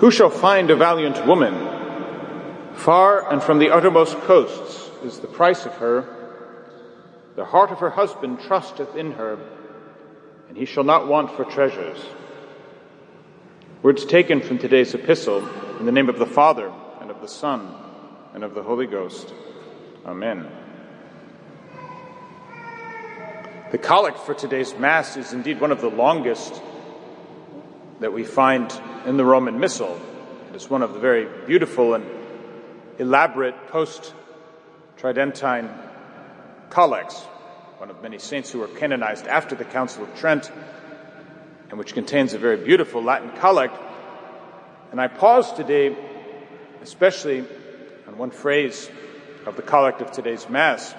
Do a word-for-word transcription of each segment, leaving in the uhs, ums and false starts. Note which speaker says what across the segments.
Speaker 1: Who shall find a valiant woman? Far and from the uttermost coasts is the price of her. The heart of her husband trusteth in her, and he shall not want for treasures. Words taken from today's epistle, in the name of the Father, and of the Son, and of the Holy Ghost. Amen. The collect for today's Mass is indeed one of the longest that we find in the Roman Missal. It is one of the very beautiful and elaborate post-Tridentine collects, one of many saints who were canonized after the Council of Trent, and which contains a very beautiful Latin collect. And I pause today, especially on one phrase of the collect of today's Mass.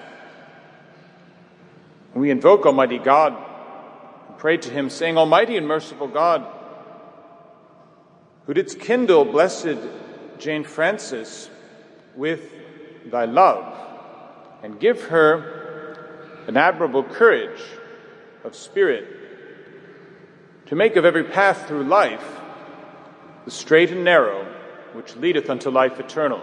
Speaker 1: When we invoke Almighty God and pray to him, saying, Almighty and merciful God, who didst kindle Blessed Jane Frances with thy love, and give her an admirable courage of spirit to make of every path through life the straight and narrow which leadeth unto life eternal.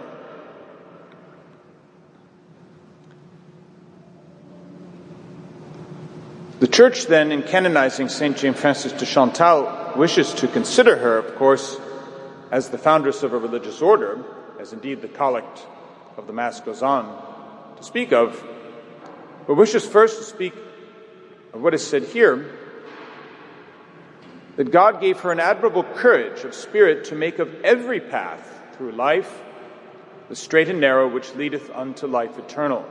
Speaker 1: The Church then, in canonizing Saint Jane Frances de Chantal, wishes to consider her, of course, as the foundress of a religious order, as indeed the collect of the Mass goes on to speak of, but wishes first to speak of what is said here, that God gave her an admirable courage of spirit to make of every path through life the straight and narrow which leadeth unto life eternal.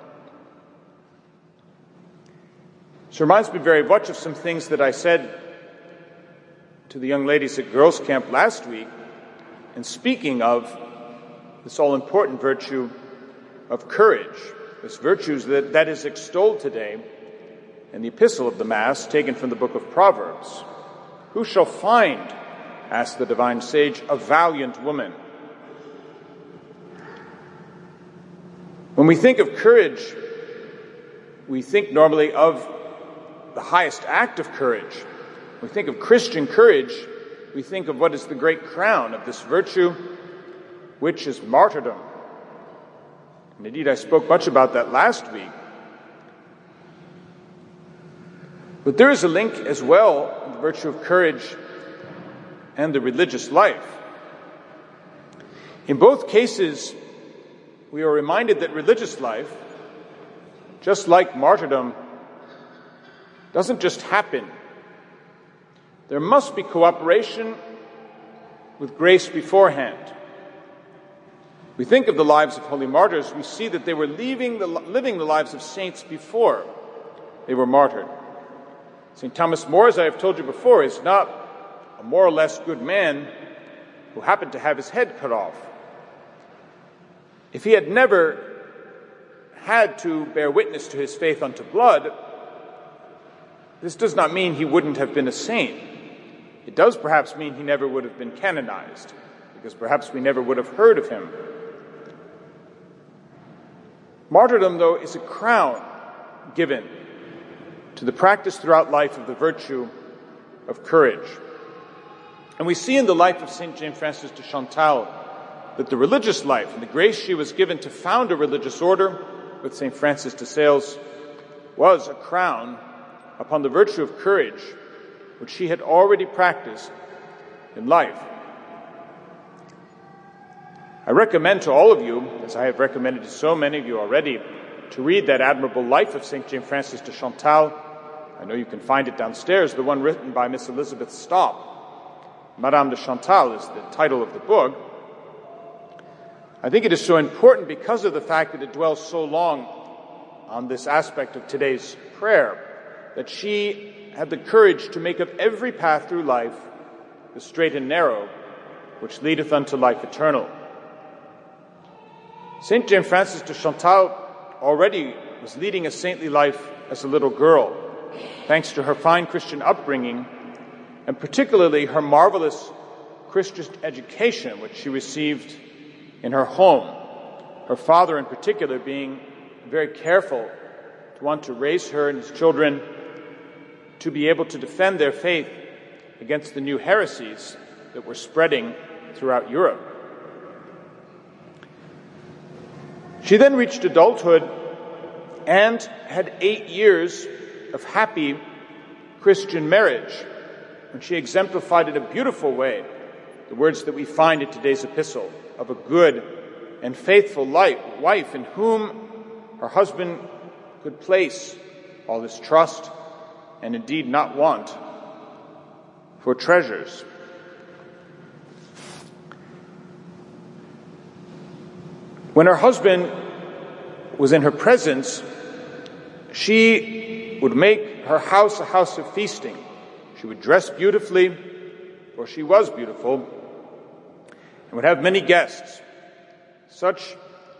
Speaker 1: This reminds me very much of some things that I said to the young ladies at girls' camp last week in speaking of this all-important virtue of courage, this virtue that, that is extolled today in the epistle of the Mass taken from the book of Proverbs. Who shall find, asked the divine sage, a valiant woman? When we think of courage, we think normally of the highest act of courage. When we think of Christian courage, we think of what is the great crown of this virtue, which is martyrdom. And indeed, I spoke much about that last week. But there is a link as well in the virtue of courage and the religious life. In both cases, we are reminded that religious life, just like martyrdom, doesn't just happen. There must be cooperation with grace beforehand. We think of the lives of holy martyrs, we see that they were leaving the, living the lives of saints before they were martyred. Saint Thomas More, as I have told you before, is not a more or less good man who happened to have his head cut off. If he had never had to bear witness to his faith unto blood, this does not mean he wouldn't have been a saint. It does perhaps mean he never would have been canonized, because perhaps we never would have heard of him. Martyrdom, though, is a crown given to the practice throughout life of the virtue of courage. And we see in the life of Saint Jane Frances de Chantal that the religious life and the grace she was given to found a religious order with Saint Francis de Sales was a crown upon the virtue of courage which she had already practiced in life. I recommend to all of you, as I have recommended to so many of you already, to read that admirable life of Saint Jane Frances de Chantal. I know you can find it downstairs, the one written by Miss Elizabeth Stopp. Madame de Chantal is the title of the book. I think it is so important because of the fact that it dwells so long on this aspect of today's prayer, that she had the courage to make of every path through life the straight and narrow, which leadeth unto life eternal. Saint Jane Frances de Chantal already was leading a saintly life as a little girl, thanks to her fine Christian upbringing, and particularly her marvelous Christian education, which she received in her home. Her father, in particular, being very careful to want to raise her and his children to be able to defend their faith against the new heresies that were spreading throughout Europe. She then reached adulthood and had eight years of happy Christian marriage, when she exemplified in a beautiful way the words that we find in today's epistle of a good and faithful wife in whom her husband could place all his trust and indeed not want for treasures. When her husband was in her presence, she would make her house a house of feasting. She would dress beautifully, for she was beautiful, and would have many guests, such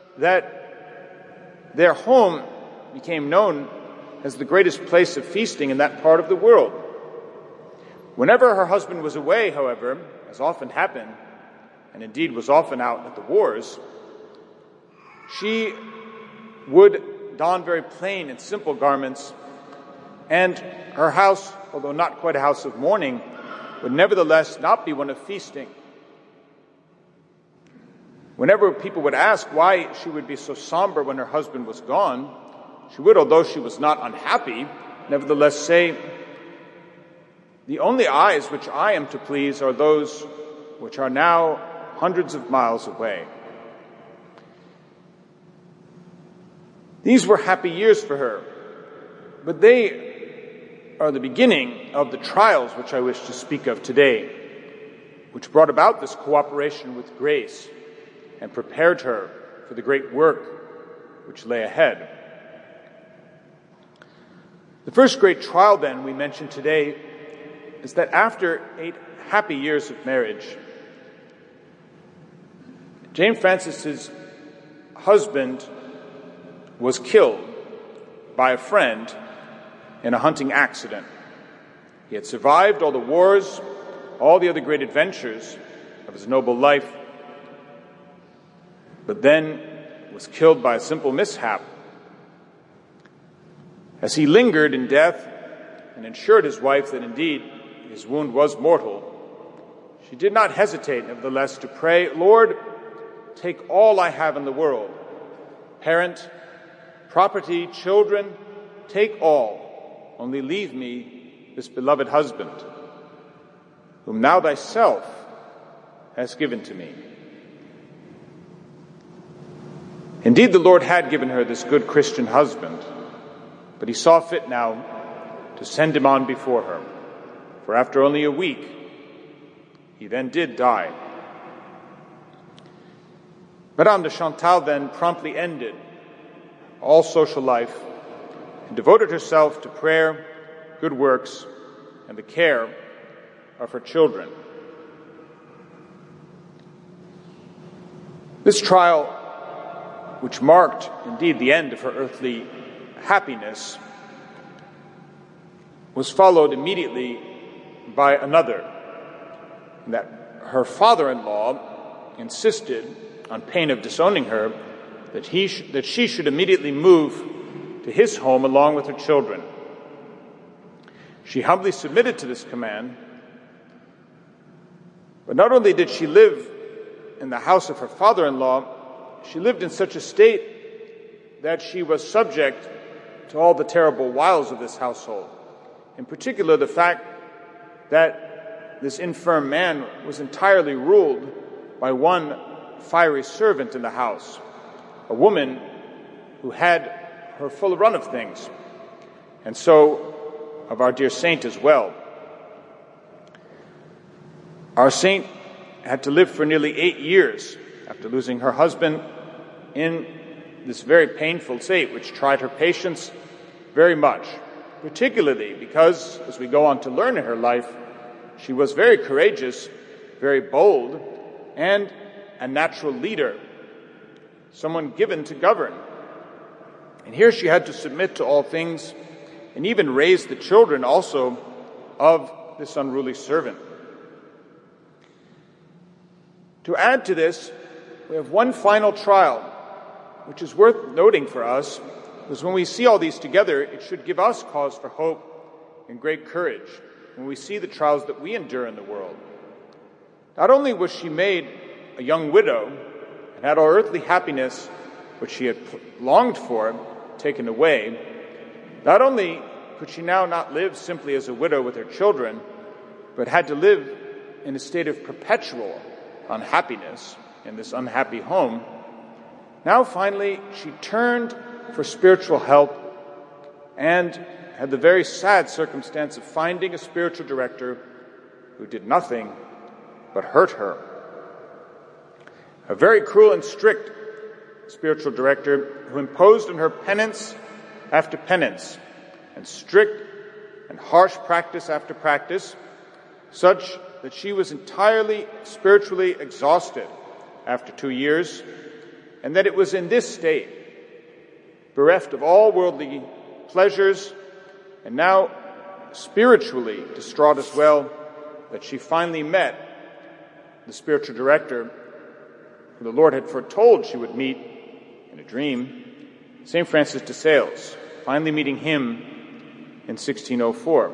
Speaker 1: that their home became known as the greatest place of feasting in that part of the world. Whenever her husband was away, however, as often happened, and indeed was often out at the wars, she would don very plain and simple garments, and her house, although not quite a house of mourning, would nevertheless not be one of feasting. Whenever people would ask why she would be so somber when her husband was gone, she would, although she was not unhappy, nevertheless say, "The only eyes which I am to please are those which are now hundreds of miles away." These were happy years for her, but they are the beginning of the trials which I wish to speak of today, which brought about this cooperation with grace and prepared her for the great work which lay ahead. The first great trial, then, we mentioned today is that after eight happy years of marriage, Jane Frances's husband was killed by a friend in a hunting accident. He had survived all the wars, all the other great adventures of his noble life, but then was killed by a simple mishap. As he lingered in death and assured his wife that indeed his wound was mortal, she did not hesitate, nevertheless, to pray, "Lord, take all I have in the world, parent, property, children, take all, only leave me this beloved husband, whom now thyself hast given to me." Indeed, the Lord had given her this good Christian husband, but he saw fit now to send him on before her, for after only a week, he then did die. Madame de Chantal then promptly ended all social life and devoted herself to prayer, good works, and the care of her children. This trial, which marked indeed the end of her earthly happiness, was followed immediately by another, that her father-in-law insisted, on pain of disowning her, that he sh- that she should immediately move to his home along with her children. She humbly submitted to this command, but not only did she live in the house of her father-in-law, she lived in such a state that she was subject to all the terrible wiles of this household. In particular, the fact that this infirm man was entirely ruled by one fiery servant in the house, a woman who had her full run of things, and so of our dear saint as well. Our saint had to live for nearly eight years after losing her husband in this very painful state, which tried her patience very much, particularly because, as we go on to learn in her life, she was very courageous, very bold, and a natural leader, someone given to govern. And here she had to submit to all things and even raise the children also of this unruly servant. To add to this, we have one final trial, which is worth noting for us, because when we see all these together, it should give us cause for hope and great courage when we see the trials that we endure in the world. Not only was she made a young widow and had all earthly happiness which she had longed for taken away, not only could she now not live simply as a widow with her children, but had to live in a state of perpetual unhappiness in this unhappy home. Now finally she turned for spiritual help and had the very sad circumstance of finding a spiritual director who did nothing but hurt her. A very cruel and strict spiritual director who imposed on her penance after penance and strict and harsh practice after practice, such that she was entirely spiritually exhausted after two years, and that it was in this state, bereft of all worldly pleasures, and now spiritually distraught as well, that she finally met the spiritual director who the Lord had foretold she would meet in a dream, Saint Francis de Sales, finally meeting him in sixteen oh four.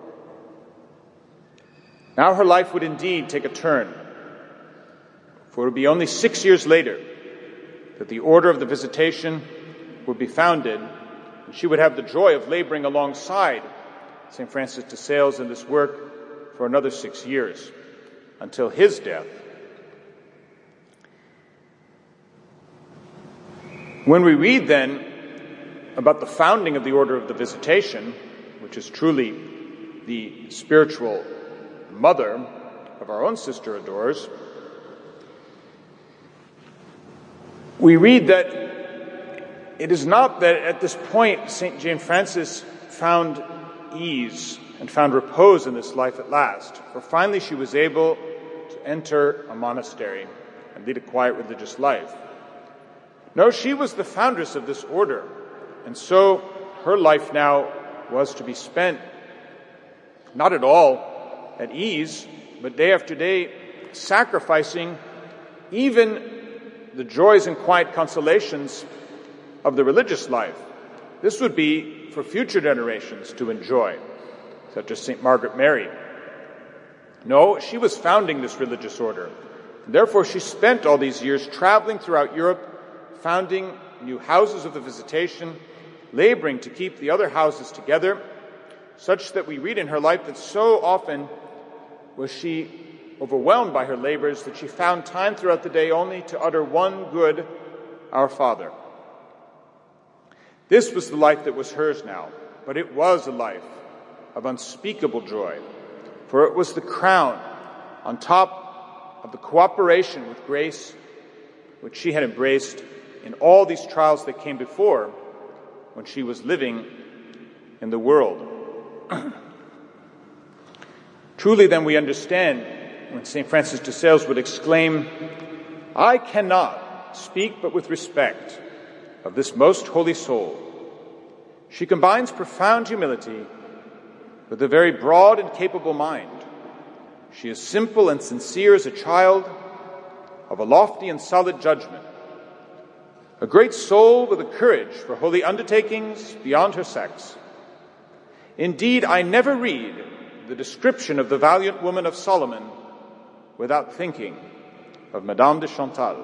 Speaker 1: Now her life would indeed take a turn, for it would be only six years later that the Order of the Visitation would be founded, and she would have the joy of laboring alongside Saint Francis de Sales in this work for another six years, until his death. When we read then about the founding of the Order of the Visitation, which is truly the spiritual mother of our own Sister Adores, we read that it is not that at this point Saint Jane Frances found ease and found repose in this life at last, for finally she was able to enter a monastery and lead a quiet religious life. No, she was the foundress of this order, and so her life now was to be spent not at all at ease, but day after day sacrificing even the joys and quiet consolations of the religious life. This would be for future generations to enjoy, such as Saint Margaret Mary. No, she was founding this religious order. Therefore, she spent all these years traveling throughout Europe, founding new houses of the Visitation, laboring to keep the other houses together, such that we read in her life that so often was she overwhelmed by her labors that she found time throughout the day only to utter one good Our Father. This was the life that was hers now, but it was a life of unspeakable joy, for it was the crown on top of the cooperation with grace which she had embraced in all these trials that came before when she was living in the world. Truly, then, we understand when Saint Francis de Sales would exclaim, "I cannot speak but with respect of this most holy soul. She combines profound humility with a very broad and capable mind. She is simple and sincere as a child, of a lofty and solid judgment, a great soul with a courage for holy undertakings beyond her sex. Indeed, I never read the description of the valiant woman of Solomon without thinking of Madame de Chantal."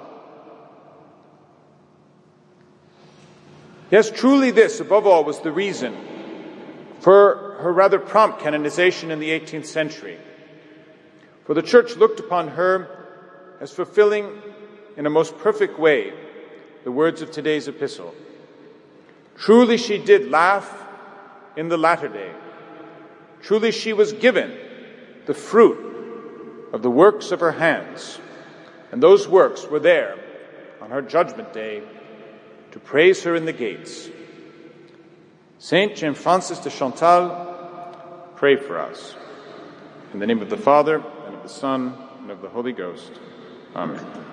Speaker 1: Yes, truly this, above all, was the reason for her rather prompt canonization in the eighteenth century. For the Church looked upon her as fulfilling in a most perfect way the words of today's epistle. Truly she did laugh in the latter day. Truly she was given the fruit of the works of her hands, and those works were there on her judgment day to praise her in the gates. Saint Jane Frances de Chantal, pray for us. In the name of the Father, and of the Son, and of the Holy Ghost. Amen.